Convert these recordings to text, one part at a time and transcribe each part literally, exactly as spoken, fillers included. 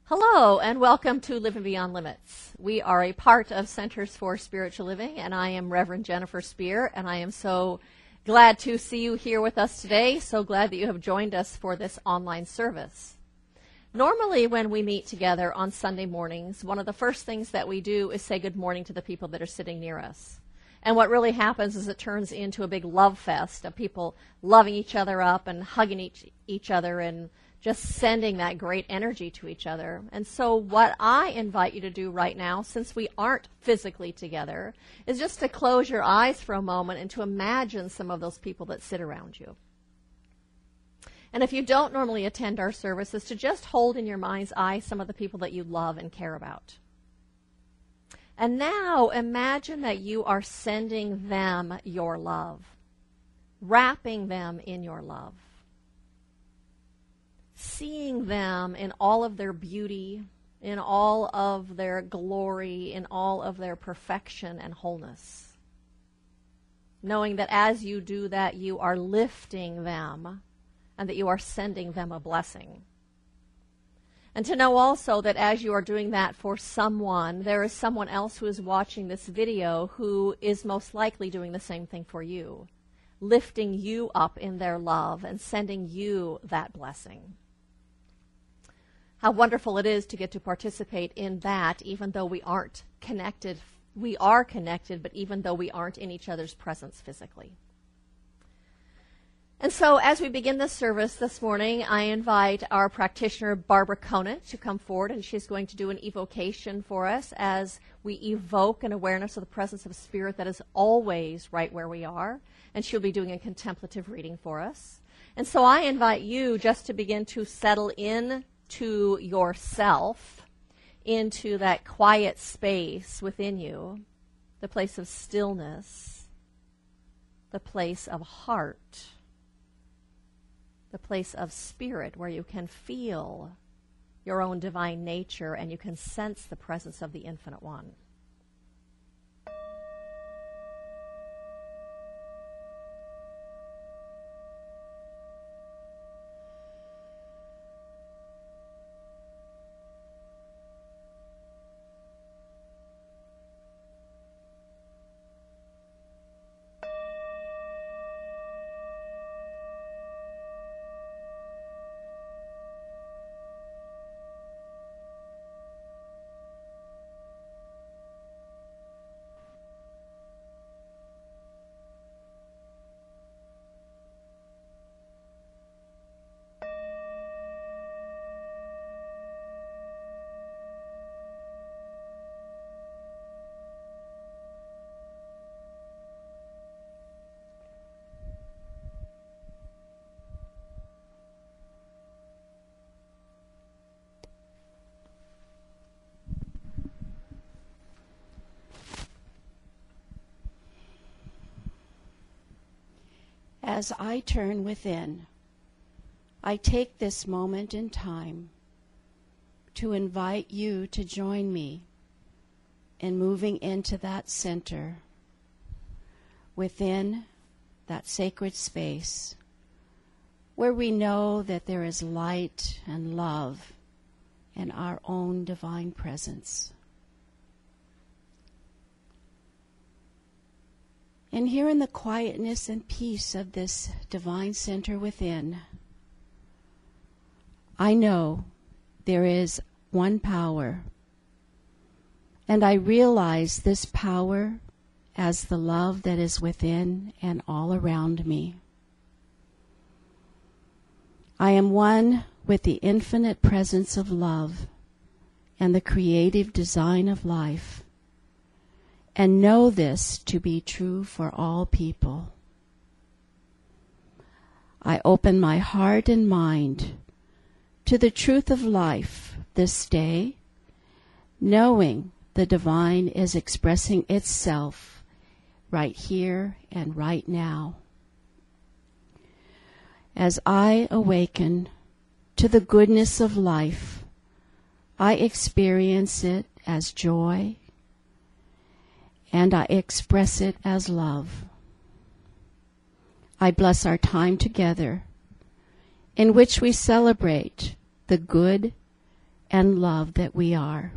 Hello, and welcome to Living Beyond Limits. We are a part of Centers for Spiritual Living, and I am Reverend Jennifer Spear, and I am so glad to see you here with us today. So glad that you have joined us for this online service. Normally, when we meet together on Sunday mornings, one of the first things that we do is say good morning to the people that are sitting near us. And what really happens is it turns into a big love fest of people loving each other up and hugging each, each other and just sending that great energy to each other. And so what I invite you to do right now, since we aren't physically together, is just to close your eyes for a moment and to imagine some of those people that sit around you. And if you don't normally attend our services, to just hold in your mind's eye some of the people that you love and care about. And now imagine that you are sending them your love, wrapping them in your love, seeing them in all of their beauty, in all of their glory, in all of their perfection and wholeness. Knowing that as you do that, you are lifting them and that you are sending them a blessing. And to know also that as you are doing that for someone, there is someone else who is watching this video who is most likely doing the same thing for you, lifting you up in their love and sending you that blessing. How wonderful it is to get to participate in that, even though we aren't connected. We are connected, but even though we aren't in each other's presence physically. And so as we begin this service this morning, I invite our practitioner, Barbara Conant, to come forward, and she's going to do an evocation for us as we evoke an awareness of the presence of Spirit that is always right where we are, and she'll be doing a contemplative reading for us. And so I invite you just to begin to settle in to yourself, into that quiet space within you, the place of stillness, the place of heart, the place of spirit where you can feel your own divine nature and you can sense the presence of the Infinite One. As I turn within, I take this moment in time to invite you to join me in moving into that center, within that sacred space where we know that there is light and love and our own divine presence. And here in the quietness and peace of this divine center within, I know there is one power, and I realize this power as the love that is within and all around me. I am one with the infinite presence of love and the creative design of life, and know this to be true for all people. I open my heart and mind to the truth of life this day, knowing the divine is expressing itself right here and right now. As I awaken to the goodness of life, I experience it as joy, and I express it as love. I bless our time together, in which we celebrate the good and love that we are.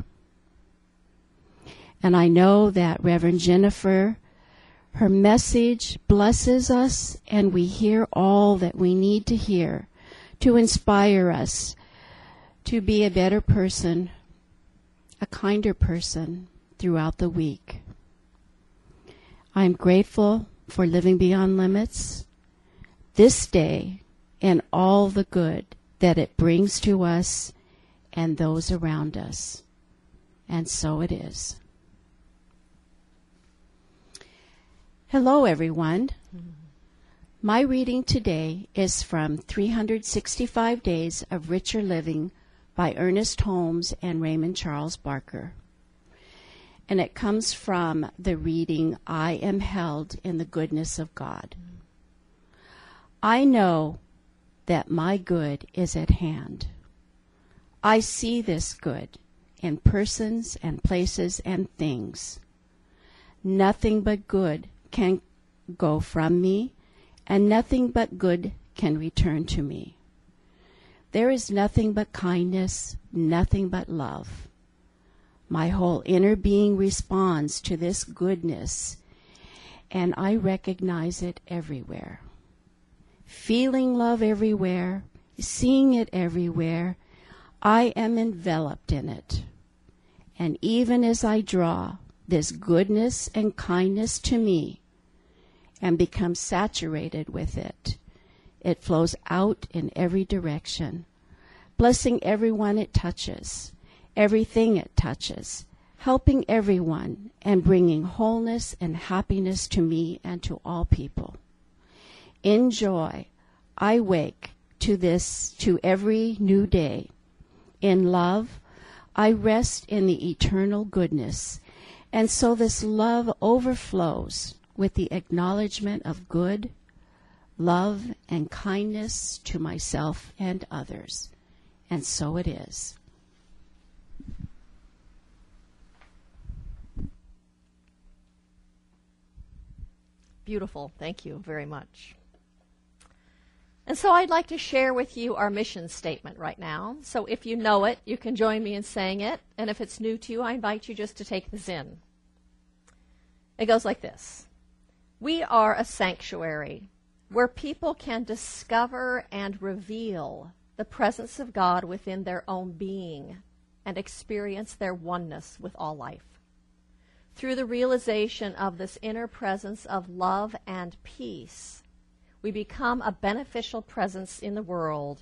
And I know that Reverend Jennifer, her message blesses us, and we hear all that we need to hear to inspire us to be a better person, a kinder person throughout the week. I'm grateful for Living Beyond Limits this day and all the good that it brings to us and those around us. And so it is. Hello, everyone. Mm-hmm. My reading today is from three hundred sixty-five Days of Richer Living by Ernest Holmes and Raymond Charles Barker. And it comes from the reading, I Am Held in the Goodness of God. Mm-hmm. I know that my good is at hand. I see this good in persons and places and things. Nothing but good can go from me, and nothing but good can return to me. There is nothing but kindness, nothing but love. My whole inner being responds to this goodness, and I recognize it everywhere. Feeling love everywhere, seeing it everywhere, I am enveloped in it. And even as I draw this goodness and kindness to me and become saturated with it, it flows out in every direction, blessing everyone it touches, everything it touches, helping everyone and bringing wholeness and happiness to me and to all people. In joy, I wake to this, to every new day. In love, I rest in the eternal goodness, and so this love overflows with the acknowledgement of good, love, and kindness to myself and others. And so it is. Beautiful. Thank you very much. And so I'd like to share with you our mission statement right now. So if you know it, you can join me in saying it. And if it's new to you, I invite you just to take this in. It goes like this. We are a sanctuary where people can discover and reveal the presence of God within their own being and experience their oneness with all life. Through the realization of this inner presence of love and peace, we become a beneficial presence in the world.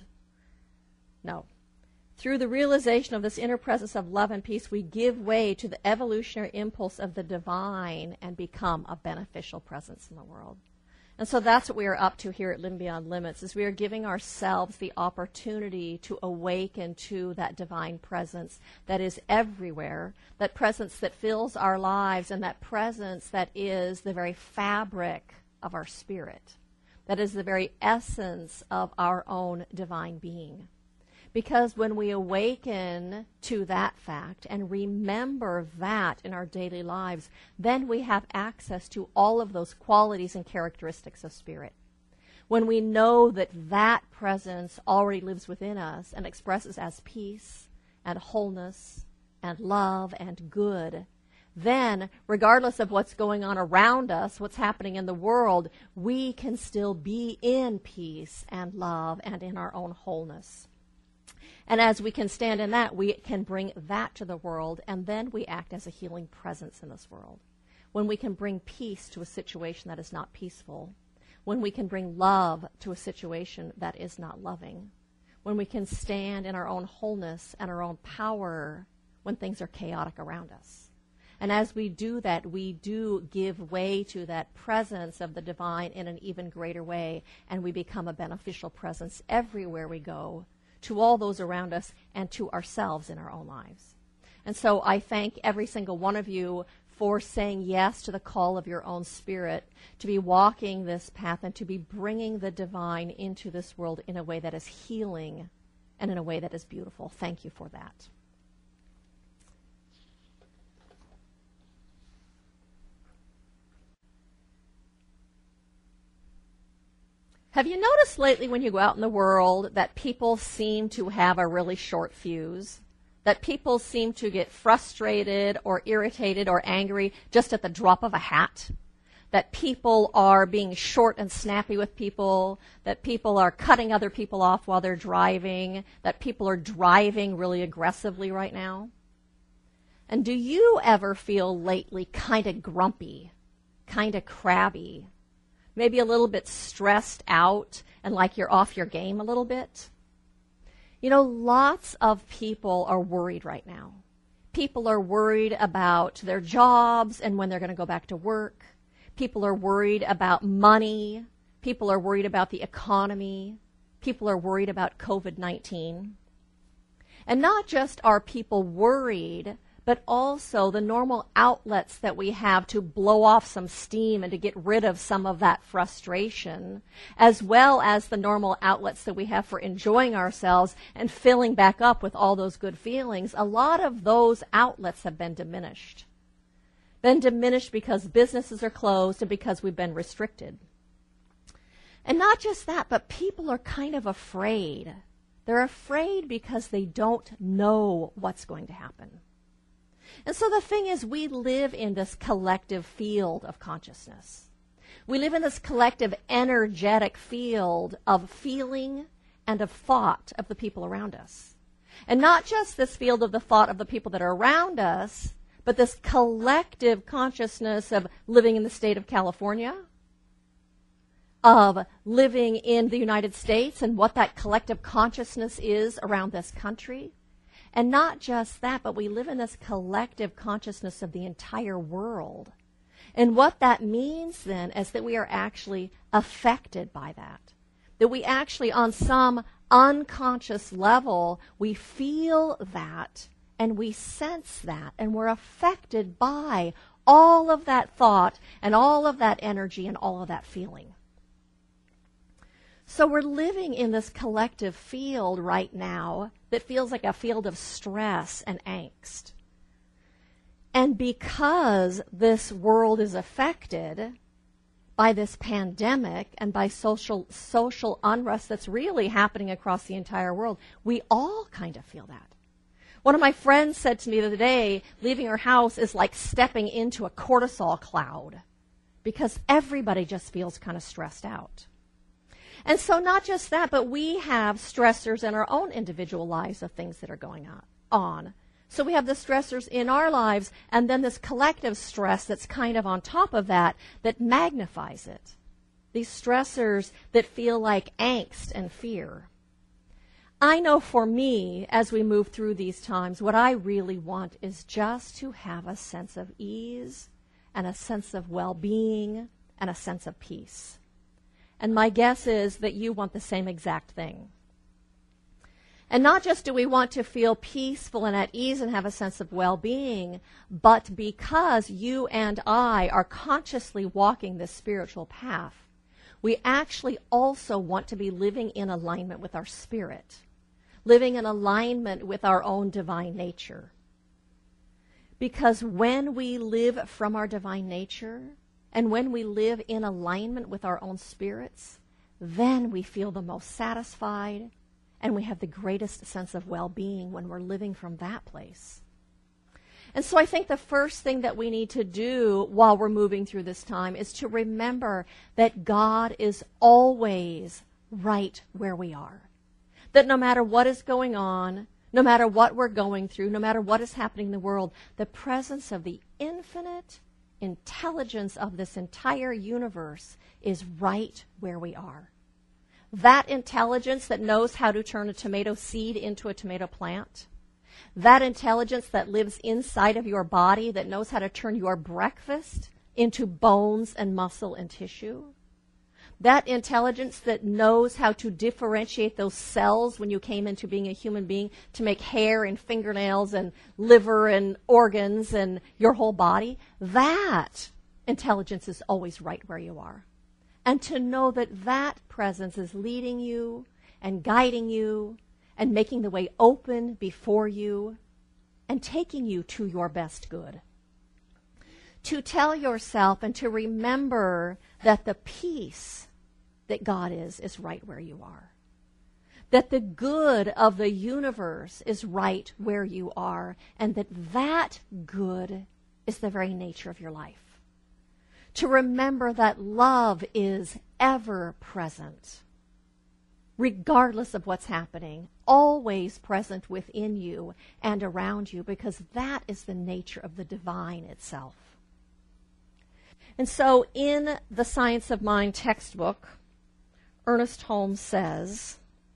No. Through the realization of this inner presence of love and peace, we give way to the evolutionary impulse of the divine and become a beneficial presence in the world. And so that's what we are up to here at Living Beyond Limits, is we are giving ourselves the opportunity to awaken to that divine presence that is everywhere, that presence that fills our lives, and that presence that is the very fabric of our spirit, that is the very essence of our own divine being. Because when we awaken to that fact and remember that in our daily lives, then we have access to all of those qualities and characteristics of spirit. When we know that that presence already lives within us and expresses as peace and wholeness and love and good, then, regardless of what's going on around us, what's happening in the world, we can still be in peace and love and in our own wholeness. And as we can stand in that, we can bring that to the world, and then we act as a healing presence in this world. When we can bring peace to a situation that is not peaceful, when we can bring love to a situation that is not loving, when we can stand in our own wholeness and our own power when things are chaotic around us. And as we do that, we do give way to that presence of the divine in an even greater way, and we become a beneficial presence everywhere we go, to all those around us and to ourselves in our own lives. And so I thank every single one of you for saying yes to the call of your own spirit, to be walking this path and to be bringing the divine into this world in a way that is healing and in a way that is beautiful. Thank you for that. Have you noticed lately when you go out in the world that people seem to have a really short fuse? that people seem to get frustrated or irritated or angry just at the drop of a hat, that people are being short and snappy with people, that people are cutting other people off while they're driving, that people are driving really aggressively right now? And do you ever feel lately kind of grumpy, kind of crabby, maybe a little bit stressed out and like you're off your game a little bit? You know, lots of people are worried right now. People are worried about their jobs and when they're going to go back to work. People are worried about money. People are worried about the economy. People are worried about covid nineteen. And not just are people worried, but also the normal outlets that we have to blow off some steam and to get rid of some of that frustration, as well as the normal outlets that we have for enjoying ourselves and filling back up with all those good feelings, a lot of those outlets have been diminished. Been diminished because businesses are closed and because we've been restricted. And not just that, but people are kind of afraid. They're afraid because they don't know what's going to happen. And so the thing is, we live in this collective field of consciousness. We live in this collective energetic field of feeling and of thought of the people around us. And not just this field of the thought of the people that are around us, but this collective consciousness of living in the state of California, of living in the United States and what that collective consciousness is around this country. And not just that, but we live in this collective consciousness of the entire world. And what that means then is that we are actually affected by that. That we actually, on some unconscious level, we feel that and we sense that and we're affected by all of that thought and all of that energy and all of that feeling. So we're living in this collective field right now that feels like a field of stress and angst. And because this world is affected by this pandemic and by social social unrest that's really happening across the entire world, we all kind of feel that. One of my friends said to me the other day, leaving her house is like stepping into a cortisol cloud because everybody just feels kind of stressed out. And so not just that, but we have stressors in our own individual lives of things that are going on. So we have the stressors in our lives and then this collective stress that's kind of on top of that that magnifies it. These stressors that feel like angst and fear. I know for me, as we move through these times, what I really want is just to have a sense of ease and a sense of well-being and a sense of peace. And my guess is that you want the same exact thing. And not just do we want to feel peaceful and at ease and have a sense of well-being, but because you and I are consciously walking this spiritual path, we actually also want to be living in alignment with our spirit, living in alignment with our own divine nature. Because when we live from our divine nature, and when we live in alignment with our own spirits, then we feel the most satisfied and we have the greatest sense of well-being when we're living from that place. And so I think the first thing that we need to do while we're moving through this time is to remember that God is always right where we are. That no matter what is going on, no matter what we're going through, no matter what is happening in the world, the presence of the infinite intelligence of this entire universe is right where we are. That intelligence that knows how to turn a tomato seed into a tomato plant, that intelligence that lives inside of your body that knows how to turn your breakfast into bones and muscle and tissue, that intelligence that knows how to differentiate those cells when you came into being a human being to make hair and fingernails and liver and organs and your whole body, that intelligence is always right where you are. And to know that that presence is leading you and guiding you and making the way open before you and taking you to your best good. To tell yourself and to remember that the peace that God is, is right where you are. that the good of the universe is right where you are, and that that good is the very nature of your life. To remember that love is ever present, regardless of what's happening, always present within you and around you, because that is the nature of the divine itself. And so in the Science of Mind textbook, Ernest Holmes says,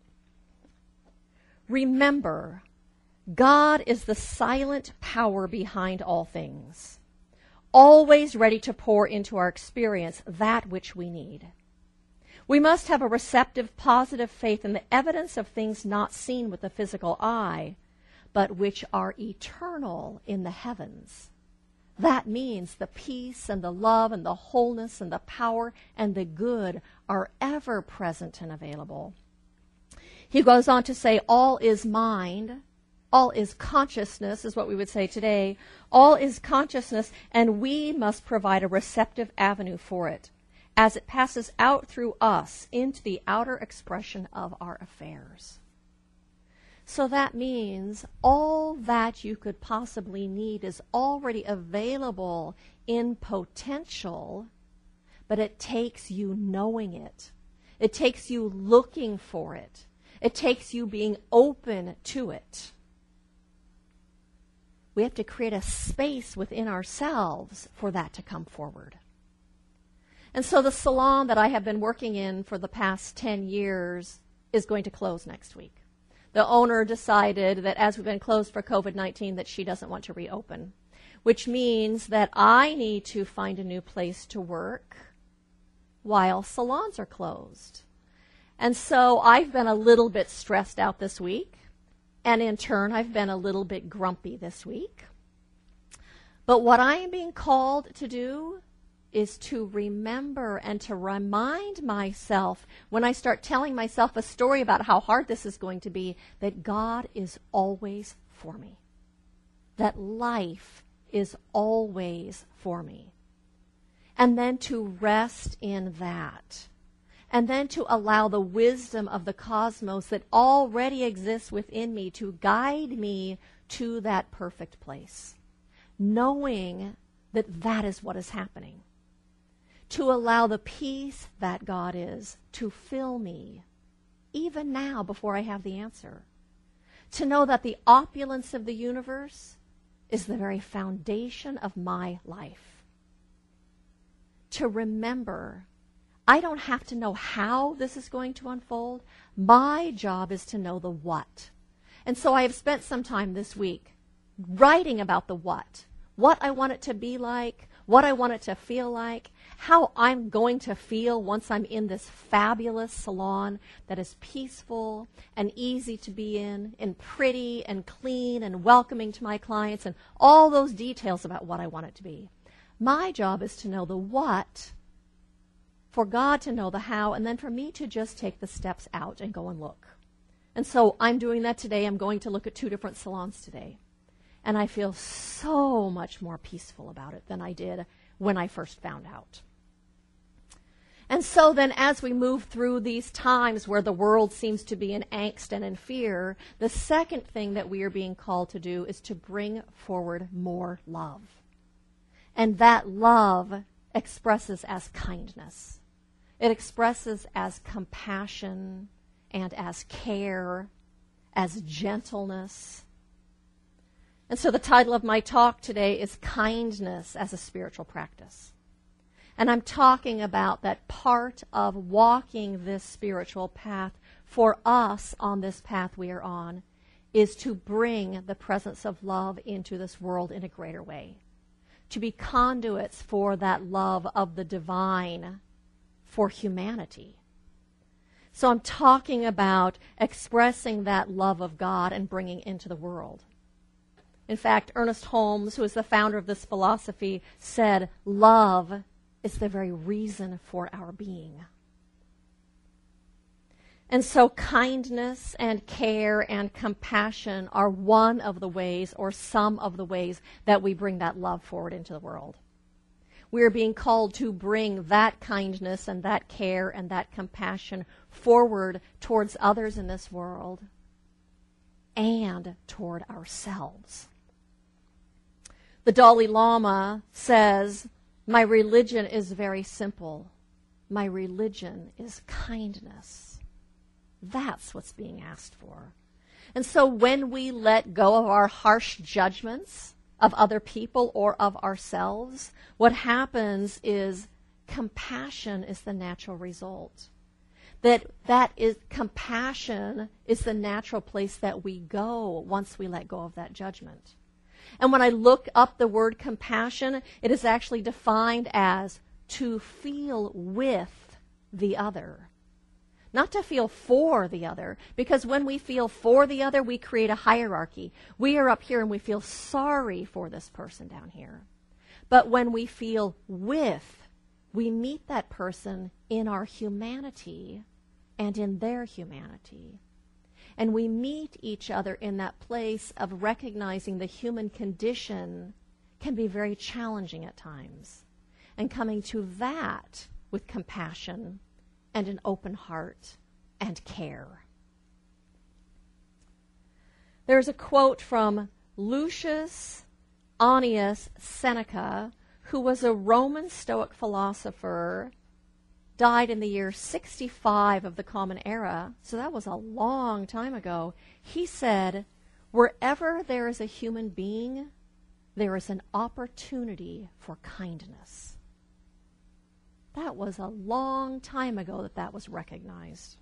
remember, God is the silent power behind all things, always ready to pour into our experience that which we need. We must have a receptive, positive faith in the evidence of things not seen with the physical eye, but which are eternal in the heavens. That means the peace and the love and the wholeness and the power and the good are ever present and available. He goes on to say, all is mind, all is consciousness, is what we would say today. All is consciousness, and we must provide a receptive avenue for it as it passes out through us into the outer expression of our affairs. So that means all that you could possibly need is already available in potential, but it takes you knowing it. It takes you looking for it. It takes you being open to it. We have to create a space within ourselves for that to come forward. And so the salon that I have been working in for the past ten years is going to close next week. The owner decided that as we've been closed for covid nineteen, that she doesn't want to reopen, which means that I need to find a new place to work while salons are closed. And so I've been a little bit stressed out this week, and in turn I've been a little bit grumpy this week. But what I am being called to do is to remember and to remind myself, when I start telling myself a story about how hard this is going to be, that God is always for me. That life is always for me. And then to rest in that. And then to allow the wisdom of the cosmos that already exists within me to guide me to that perfect place. Knowing that that is what is happening. To allow the peace that God is to fill me, even now before I have the answer. To know that the opulence of the universe is the very foundation of my life. To remember, I don't have to know how this is going to unfold. My job is to know the what. And so I have spent some time this week writing about the what. What I want it to be like, what I want it to feel like, how I'm going to feel once I'm in this fabulous salon that is peaceful and easy to be in, and pretty and clean and welcoming to my clients, and all those details about what I want it to be. My job is to know the what, for God to know the how, and then for me to just take the steps out and go and look. And so I'm doing that today. I'm going to look at two different salons today. And I feel so much more peaceful about it than I did when I first found out. And so then as we move through these times where the world seems to be in angst and in fear, the second thing that we are being called to do is to bring forward more love. And that love expresses as kindness. It expresses as compassion and as care, as gentleness. And so the title of my talk today is Kindness as a Spiritual Practice. And I'm talking about that part of walking this spiritual path for us on this path we are on is to bring the presence of love into this world in a greater way. To be conduits for that love of the divine for humanity. So I'm talking about expressing that love of God and bringing it into the world. In fact, Ernest Holmes, who is the founder of this philosophy, said, love is the very reason for our being. And so kindness and care and compassion are one of the ways, or some of the ways, that we bring that love forward into the world. We are being called to bring that kindness and that care and that compassion forward towards others in this world and toward ourselves. The Dalai Lama says, "My religion is very simple. My religion is kindness." That's what's being asked for. And so when we let go of our harsh judgments of other people or of ourselves, what happens is compassion is the natural result. That that is compassion is the natural place that we go once we let go of that judgment. And when I look up the word compassion, it is actually defined as to feel with the other. Not to feel for the other, because when we feel for the other, we create a hierarchy. We are up here and we feel sorry for this person down here. But when we feel with, we meet that person in our humanity and in their humanity. And we meet each other in that place of recognizing the human condition can be very challenging at times. And coming to that with compassion and an open heart and care. There's a quote from Lucius Annius Seneca, who was a Roman Stoic philosopher, died in the year sixty-five of the Common Era, so that was a long time ago. He said, "Wherever there is a human being, there is an opportunity for kindness." That was a long time ago that that was recognized.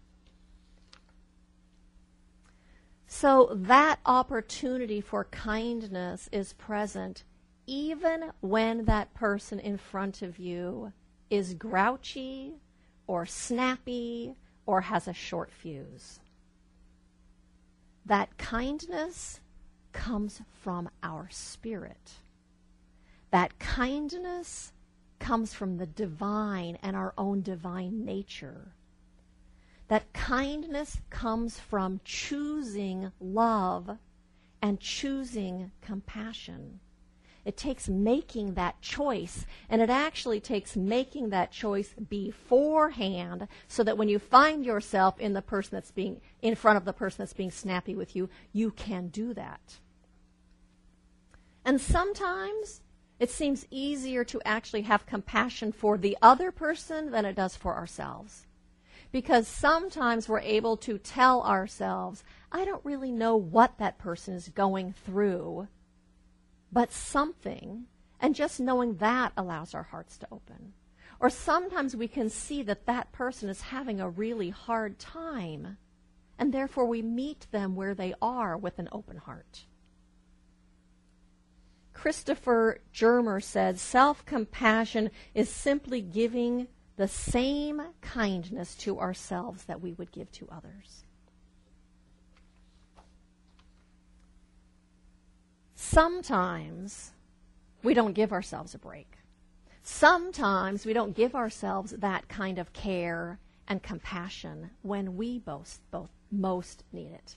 So that opportunity for kindness is present even when that person in front of you is grouchy or snappy or has a short fuse. That kindness comes from our spirit. That kindness comes from the divine and our own divine nature. That kindness comes from choosing love and choosing compassion. It takes making that choice, and it actually takes making that choice beforehand so that when you find yourself in the person that's being in front of the person that's being snappy with you, you can do that. And sometimes it seems easier to actually have compassion for the other person than it does for ourselves. Because sometimes we're able to tell ourselves, I don't really know what that person is going through, but something, and just knowing that allows our hearts to open. Or sometimes we can see that that person is having a really hard time, and therefore we meet them where they are with an open heart. Christopher Germer said, self-compassion is simply giving the same kindness to ourselves that we would give to others. Sometimes we don't give ourselves a break. Sometimes we don't give ourselves that kind of care and compassion when we both, both most need it.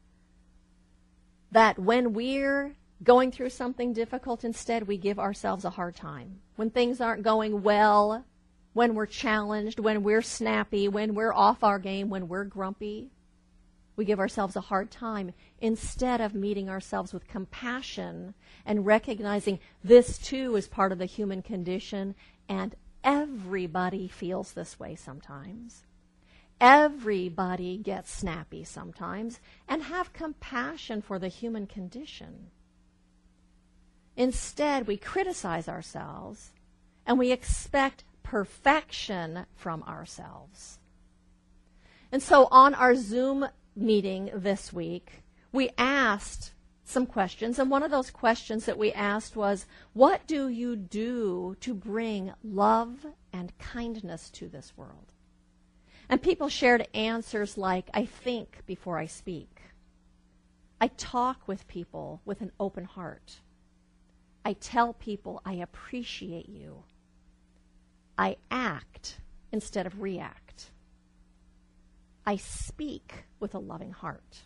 That when we're going through something difficult, instead we give ourselves a hard time. When things aren't going well, when we're challenged, when we're snappy, when we're off our game, when we're grumpy, we give ourselves a hard time instead of meeting ourselves with compassion and recognizing this too is part of the human condition, and everybody feels this way sometimes. Everybody gets snappy sometimes, and have compassion for the human condition. Instead, we criticize ourselves and we expect perfection from ourselves. And so on our Zoom meeting this week, we asked some questions, and one of those questions that we asked was, what do you do to bring love and kindness to this world? And people shared answers like, I think before I speak. I talk with people with an open heart. I tell people I appreciate you. I act instead of react. I speak with a loving heart.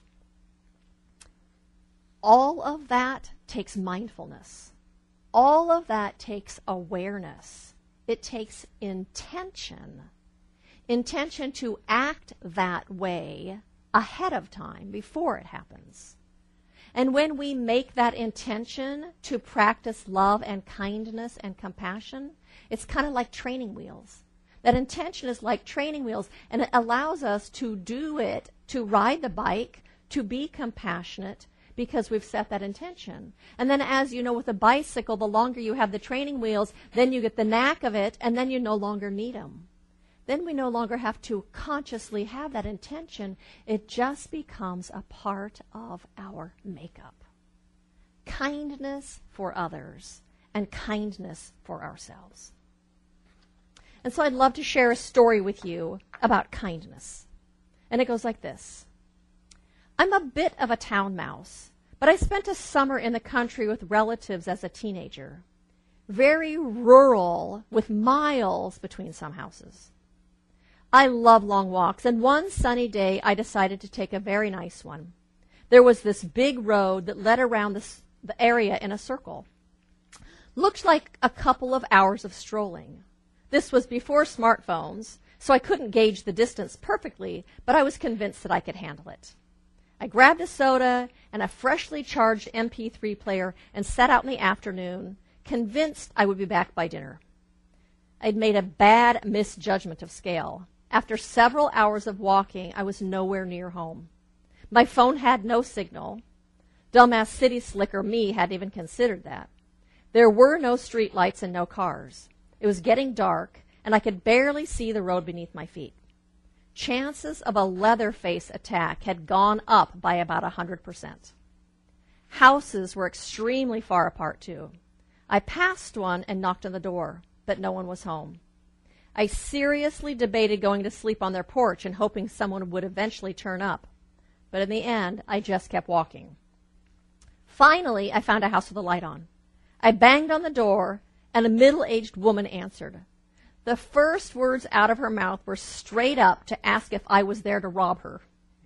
All of that takes mindfulness. All of that takes awareness It takes intention. Intention to act that way ahead of time, before it happens. And when we make that intention to practice love and kindness and compassion, it's kind of like training wheels. That intention is like training wheels, and it allows us to do it, to ride the bike, to be compassionate, because we've set that intention. And then, as you know, with a bicycle, the longer you have the training wheels, then you get the knack of it, and then you no longer need them. Then we no longer have to consciously have that intention. It just becomes a part of our makeup. Kindness for others and kindness for ourselves. And so I'd love to share a story with you about kindness. And it goes like this. I'm a bit of a town mouse, but I spent a summer in the country with relatives as a teenager. Very rural, with miles between some houses. I love long walks, and one sunny day I decided to take a very nice one. There was this big road that led around this, the area in a circle. Looked like a couple of hours of strolling. This was before smartphones, so I couldn't gauge the distance perfectly, but I was convinced that I could handle it. I grabbed a soda and a freshly charged M P three player and set out in the afternoon, convinced I would be back by dinner. I'd made a bad misjudgment of scale. After several hours of walking, I was nowhere near home. My phone had no signal. Dumbass city slicker me hadn't even considered that. There were no street lights and no cars. It was getting dark, and I could barely see the road beneath my feet. Chances of a Leatherface attack had gone up by about one hundred percent. Houses were extremely far apart, too. I passed one and knocked on the door, but no one was home. I seriously debated going to sleep on their porch and hoping someone would eventually turn up. But in the end, I just kept walking. Finally, I found a house with a light on. I banged on the door, and a middle-aged woman answered. The first words out of her mouth were straight up to ask if I was there to rob her.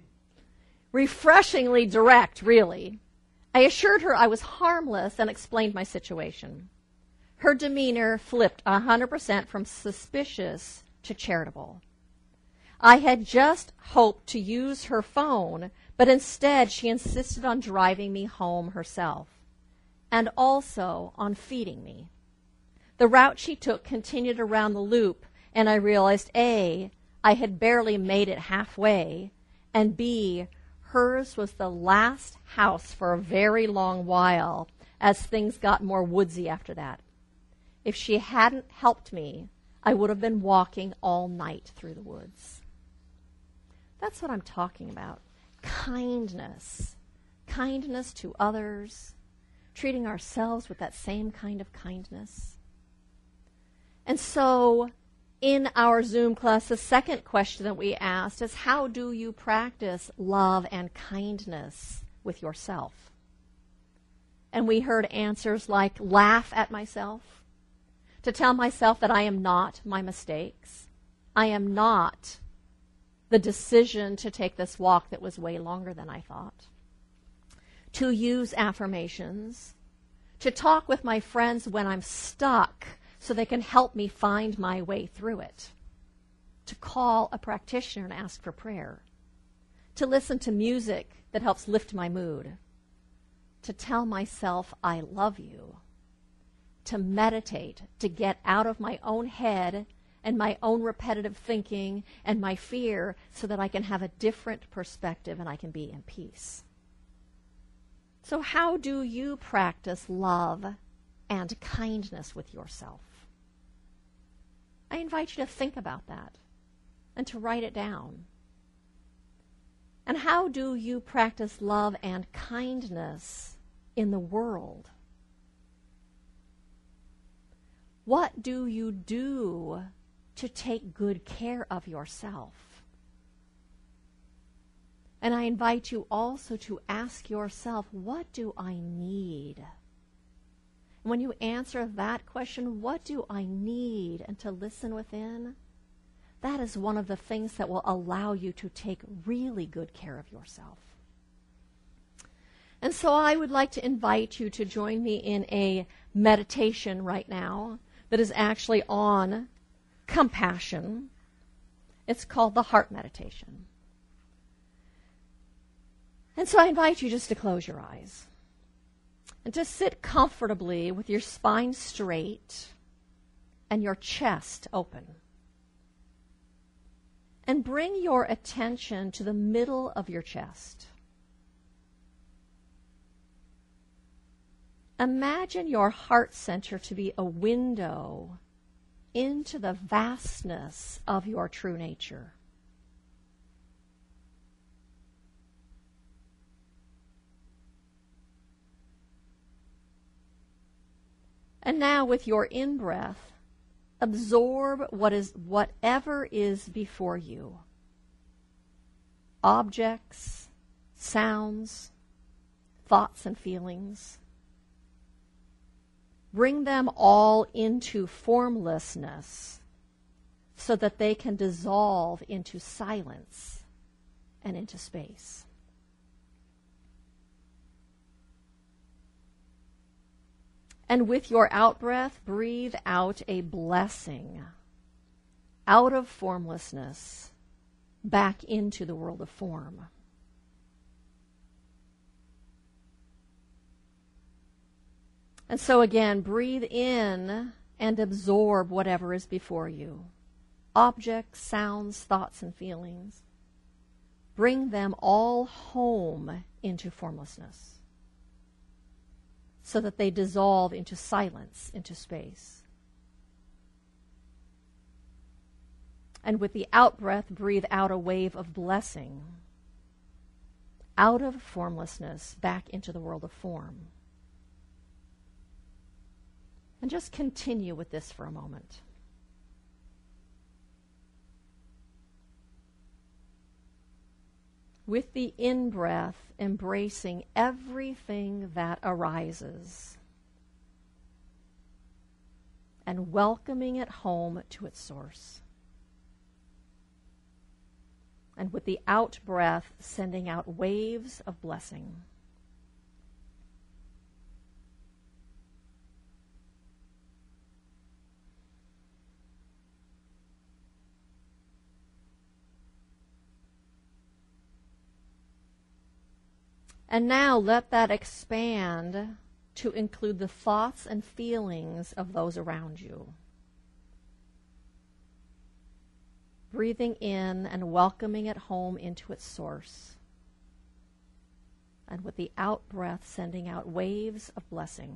Refreshingly direct, really. I assured her I was harmless and explained my situation. Her demeanor flipped one hundred percent from suspicious to charitable. I had just hoped to use her phone, but instead she insisted on driving me home herself, and also on feeding me. The route she took continued around the loop, and I realized, A, I had barely made it halfway, and B, hers was the last house for a very long while, as things got more woodsy after that. If she hadn't helped me, I would have been walking all night through the woods. That's what I'm talking about. Kindness. Kindness to others. Treating ourselves with that same kind of kindness. And so, in our Zoom class, the second question that we asked is, how do you practice love and kindness with yourself? And we heard answers like, laugh at myself, to tell myself that I am not my mistakes. I am not the decision to take this walk that was way longer than I thought. To use affirmations, to talk with my friends when I'm stuck, so they can help me find my way through it. To call a practitioner and ask for prayer. To listen to music that helps lift my mood. To tell myself I love you. To meditate, to get out of my own head and my own repetitive thinking and my fear so that I can have a different perspective and I can be in peace. So how do you practice love and kindness with yourself? I invite you to think about that and to write it down. And how do you practice love and kindness in the world? What do you do to take good care of yourself? And I invite you also to ask yourself, what do I need? When you answer that question, what do I need, and to listen within, that is one of the things that will allow you to take really good care of yourself. And so I would like to invite you to join me in a meditation right now. that is actually on compassion. It's called the heart meditation. And so I invite you just to close your eyes and to sit comfortably with your spine straight and your chest open. And bring your attention to the middle of your chest. Imagine your heart center to be a window into the vastness of your true nature. And now with your in-breath, absorb what is whatever is before you. Objects, sounds, thoughts and feelings. Bring them all into formlessness so that they can dissolve into silence and into space. And with your out-breath, breathe out a blessing out of formlessness back into the world of form. And so again, breathe in and absorb whatever is before you. Objects, sounds, thoughts, and feelings. Bring them all home into formlessness, so that they dissolve into silence, into space. And with the out-breath, breathe out a wave of blessing out of formlessness back into the world of form. And just continue with this for a moment. With the in-breath, embracing everything that arises and welcoming it home to its source. And with the out-breath, sending out waves of blessing. And now let that expand to include the thoughts and feelings of those around you. Breathing in and welcoming it home into its source. And with the out-breath, sending out waves of blessing.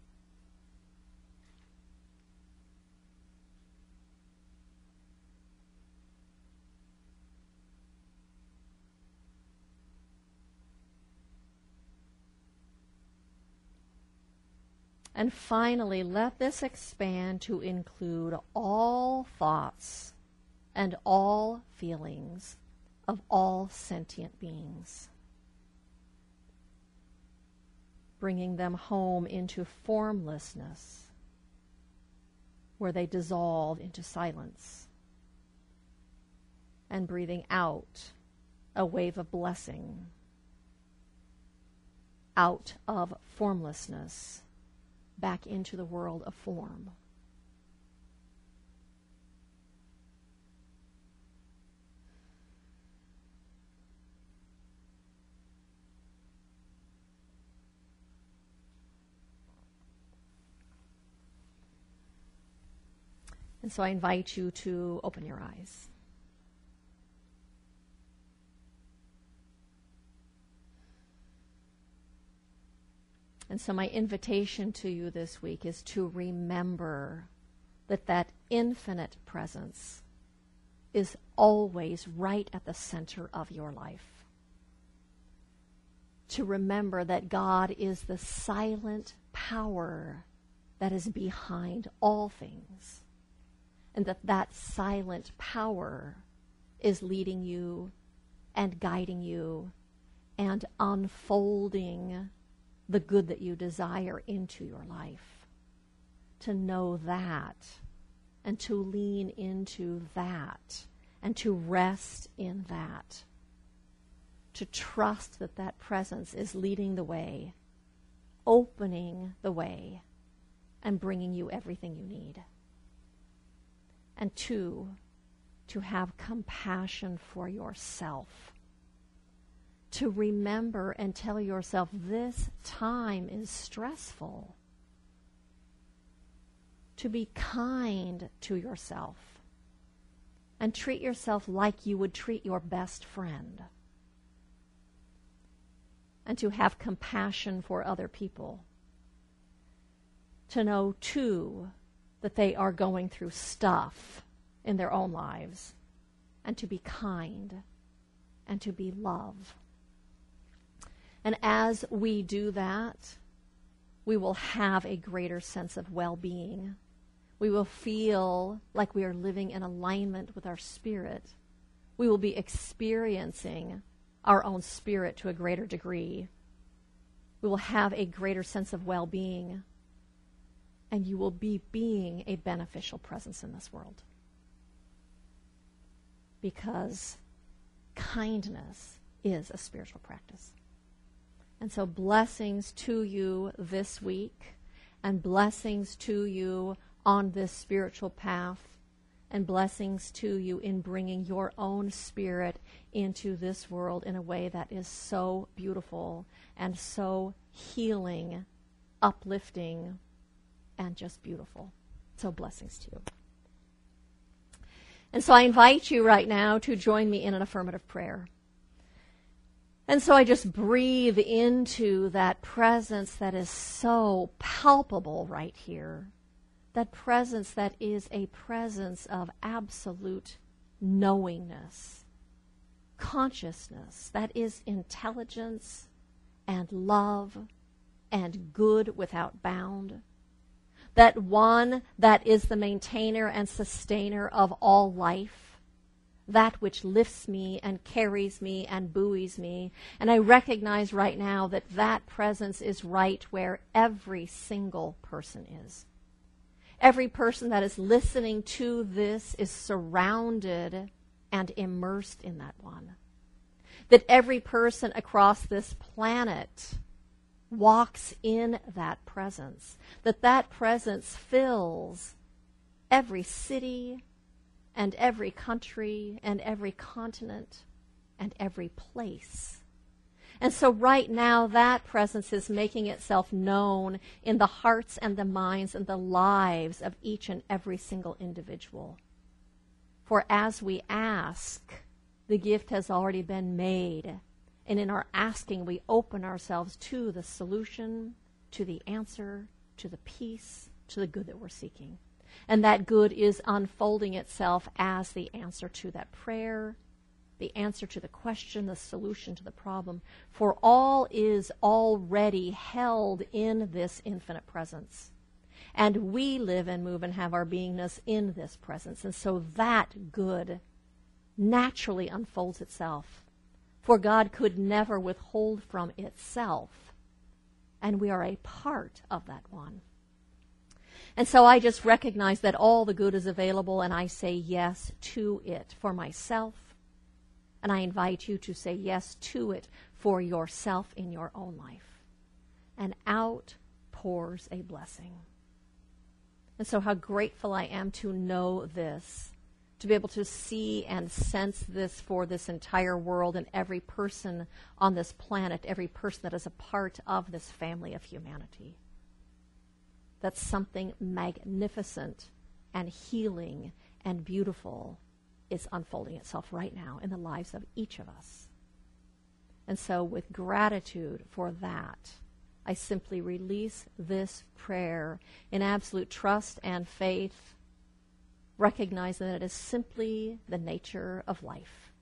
And finally, let this expand to include all thoughts and all feelings of all sentient beings, bringing them home into formlessness, where they dissolve into silence, and breathing out a wave of blessing out of formlessness back into the world of form. And so I invite you to open your eyes. And so my invitation to you this week is to remember that that infinite presence is always right at the center of your life. To remember that God is the silent power that is behind all things, and that that silent power is leading you and guiding you and unfolding the good that you desire into your life. To know that and to lean into that and to rest in that. To trust that that presence is leading the way, opening the way, and bringing you everything you need. And two, to have compassion for yourself. To remember and tell yourself this time is stressful. To be kind to yourself and treat yourself like you would treat your best friend. And to have compassion for other people. To know, too, that they are going through stuff in their own lives. And to be kind and to be love. And as we do that, we will have a greater sense of well-being. We will feel like we are living in alignment with our spirit. We will be experiencing our own spirit to a greater degree. We will have a greater sense of well-being. And you will be being a beneficial presence in this world. Because kindness is a spiritual practice. And so blessings to you this week, and blessings to you on this spiritual path, and blessings to you in bringing your own spirit into this world in a way that is so beautiful and so healing, uplifting, and just beautiful. So blessings to you. And so I invite you right now to join me in an affirmative prayer. And so I just breathe into that presence that is so palpable right here. That presence that is a presence of absolute knowingness, consciousness, that is intelligence and love and good without bound. That one that is the maintainer and sustainer of all life, that which lifts me and carries me and buoys me. And I recognize right now that that presence is right where every single person is. Every person that is listening to this is surrounded and immersed in that one. That every person across this planet walks in that presence. That that presence fills every city and every country and every continent and every place. And so right now that presence is making itself known in the hearts and the minds and the lives of each and every single individual. For as we ask, the gift has already been made. And in our asking, we open ourselves to the solution, to the answer, to the peace, to the good that we're seeking. And that good is unfolding itself as the answer to that prayer, the answer to the question, the solution to the problem. For all is already held in this infinite presence. And we live and move and have our beingness in this presence. And so that good naturally unfolds itself. For God could never withhold from itself. And we are a part of that one. And so I just recognize that all the good is available, and I say yes to it for myself. And I invite you to say yes to it for yourself in your own life. And out pours a blessing. And so how grateful I am to know this, to be able to see and sense this for this entire world and every person on this planet, every person that is a part of this family of humanity. That something magnificent and healing and beautiful is unfolding itself right now in the lives of each of us. And so with gratitude for that, I simply release this prayer in absolute trust and faith, recognizing that it is simply the nature of life.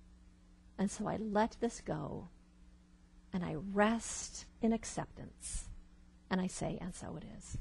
And so I let this go, and I rest in acceptance, and I say, and so it is.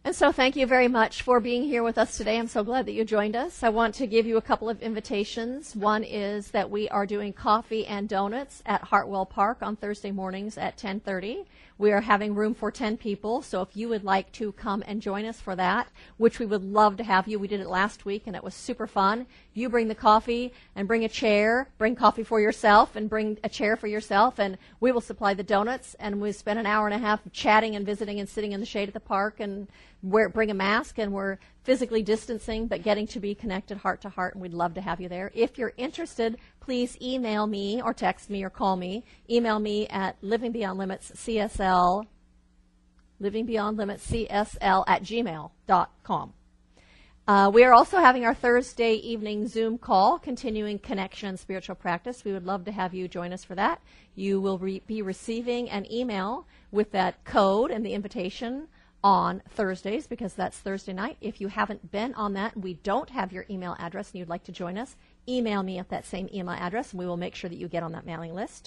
And so thank you very much for being here with us today. I'm so glad that you joined us. I want to give you a couple of invitations. One is that we are doing coffee and donuts at Hartwell Park on Thursday mornings at ten thirty. We are having room for ten people, so if you would like to come and join us for that, which we would love to have you. We did it last week, and it was super fun. You bring the coffee and bring a chair, bring coffee for yourself, and bring a chair for yourself, and we will supply the donuts, and we spend an hour and a half chatting and visiting and sitting in the shade at the park, and wear, bring a mask, and we're physically distancing, but getting to be connected heart to heart, and we'd love to have you there. If you're interested, please email me or text me or call me. Email me at Living Beyond Limits C S L, Living Beyond Limits C S L at gmail dot com. Uh, we are also having our Thursday evening Zoom call, Continuing Connection and Spiritual Practice. We would love to have you join us for that. You will re- be receiving an email with that code and the invitation on Thursdays, because that's Thursday night. If you haven't been on that and we don't have your email address and you'd like to join us, email me at that same email address, and we will make sure that you get on that mailing list.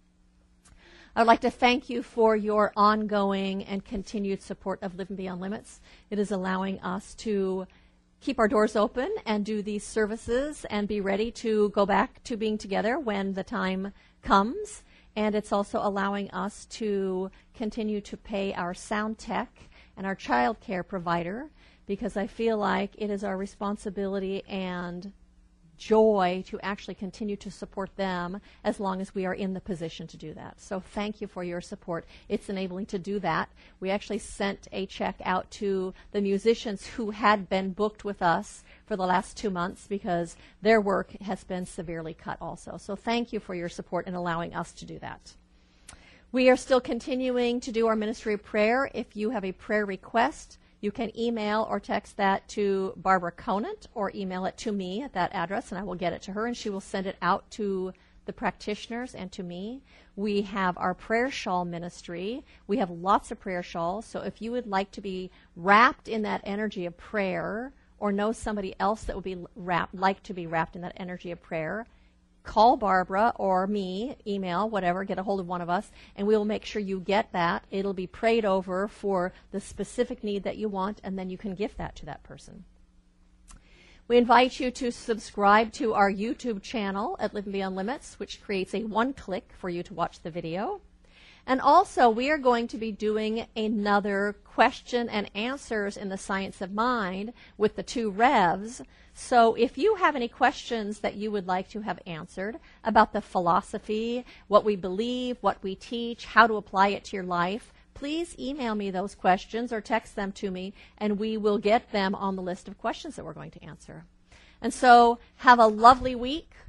I'd like to thank you for your ongoing and continued support of Living Beyond Limits. It is allowing us to keep our doors open and do these services and be ready to go back to being together when the time comes. And it's also allowing us to continue to pay our sound tech and our child care provider, because I feel like it is our responsibility and joy to actually continue to support them as long as we are in the position to do that. So thank you for your support. It's enabling to do that. We actually sent a check out to the musicians who had been booked with us for the last two months because their work has been severely cut also. So thank you for your support in allowing us to do that. We are still continuing to do our ministry of prayer. If you have a prayer request, you can email or text that to Barbara Conant or email it to me at that address, and I will get it to her, and she will send it out to the practitioners and to me. We have our prayer shawl ministry. We have lots of prayer shawls, so if you would like to be wrapped in that energy of prayer or know somebody else that would be wrapped, like to be wrapped in that energy of prayer, call Barbara or me, email, whatever, get a hold of one of us, and we will make sure you get that. It'll be prayed over for the specific need that you want, and then you can gift that to that person. We invite you to subscribe to our YouTube channel at Living Beyond Limits, which creates a one-click for you to watch the video. And also, we are going to be doing another question and answers in the Science of Mind with the two Revs. So if you have any questions that you would like to have answered about the philosophy, what we believe, what we teach, how to apply it to your life, please email me those questions or text them to me, and we will get them on the list of questions that we're going to answer. And so have a lovely week.